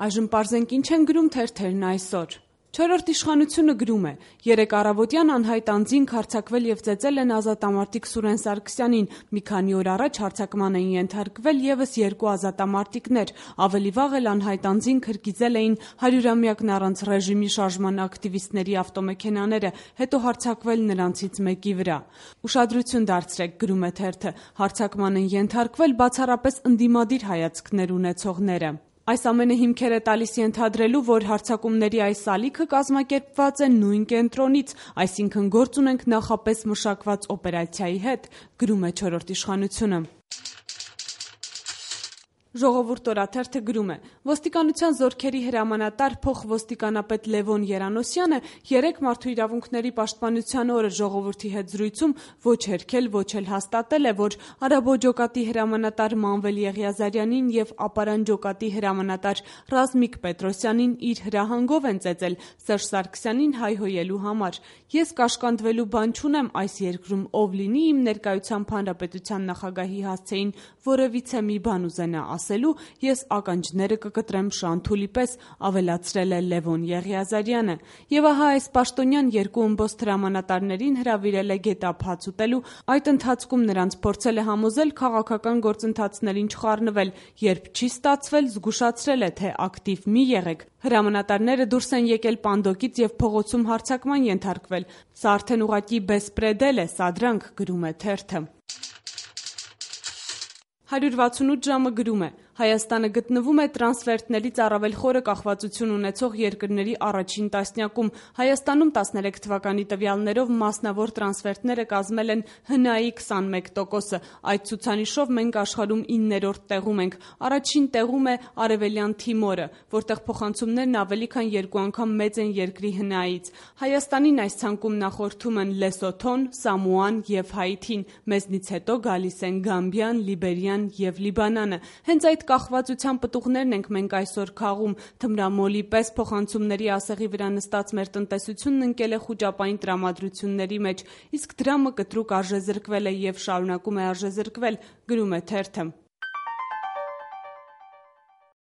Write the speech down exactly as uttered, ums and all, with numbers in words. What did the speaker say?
Այժմ պարզենք ինչ են գրում թերթերն այսօր։ Չորրորդ իշխանությունը գրում է. երեկ առավոտյան անհայտ անձինք հարձակվել եւ ծեծել են ազատամարտիկ Սուրեն Սարգսյանին, մի քանի օր առաջ հարձակման էին ենթարկվել եւս երկու ազատամարտիկներ, ավելի վաղ էլ անհայտ անձինք հրկիզել էին հարյուրամյակն առանց ռեժիմի շարժման ակտիվիստների ավտոմեքենաները, հետո հարձակվել նրանցից մեկի վրա։ Ուշադրություն դարձրեք, գրում է թերթը, հարձակման են ենթարկվել բացառապես ընդդիմադիր հայացքներ ունեցողները։ Այս ամենը հիմքեր է տալիս ենթադրելու, որ հարձակումների այս ալիքը կազմակերպված է նույն կենտրոնից, այսինքն գործ ունենք նախապես մշակված օպերացիայի հետ, գրում է չորրորդ իշխանությունը։ Ժողովուրդ օրաթերթը գրում է. ոստիկանության զորքերի հրամանատար փոխոստիկանապետ Լևոն Երանոսյանը երեկ Մարդու իրավունքների պաշտպանության օրը ժողովրդի հետ զրույցում ոչ հերքել, ոչ էլ հաստատել է, որ Արաբո ջոկատի հրամանատար Մանվել Եղիազարյանին եւ Ապարան ջոկատի հրամանատար Ռազմիկ Պետրոսյանին իր հրահանգով են ծեծել Սերժ Սարգսյանին հայհոյելու համար։ Ես կաշկանդվելու բան չունեմ այս երկրում, ով լինի իմ ներկայությամբ հանրապետության նախագահի հասցեին որևիցե մի բան ուզենա ասելու, ես ականջները կկտրեմ շանթուլի պես, ավելացրել է Լևոն Եղիազարյանը։ Եվ ահա այս պաշտոնյան երկու ըմբոստ հրամանատարներին հրավիրել է գետափաց ուտելու, այդ ընթացքում նրանց փորձել է համոզել քաղաքական գործընթացներին չխառնվել, երբ չի ստացվել, զգուշացրել է, թե ակտիվ մի եղեք։ Հրամանատարները դուրս են եկել պանդոկից եւ փողոցում հարձակման ենթարկվել։ Սա արդեն ուղղակի բեսպրեդել է, սադրանք, գրում է թերթը։ հարյուր վաթսունութ ժամը գրում է. Հայաստանը գտնվում է տրանսֆերտներից առավել խորը կախվածություն ունեցող երկրների առաջին տասնյակում։ Հայաստանում տասներեք թվականի տվյալներով մասնավոր տրանսֆերտները կազմել են ՀՆԱ-ի քսանմեկ տոկոսը։ Այդ ցուցանիշով մենք աշխարհում իններորդ տեղում ենք։ Առաջին տեղում է Արևելյան Թիմորը, որտեղ փոխանցումներն ավելի քան երկու անգամ մեծ են երկրի ՀՆԱ-ից։ Հայաստանին այս ցանկում նախորդում են Լեսոթոն, Սամոան եւ Հայիթին։ Մեզնից հետո գալիս են Գամբիան, Լիբերիան եւ Լիբանանը։ Հենց այդ կախվածության պտուղներն ենք մենք այսօր քաղում։ Թմրամոլի պես փոխանցումների ասեղի վրա նստած մեր տնտեսությունն ընկել է խուճապային տրամադրությունների մեջ, իսկ դրամը կտրուկ արժեզրկվել է եւ շարունակում է արժեզրկվել, գրում է թերթը։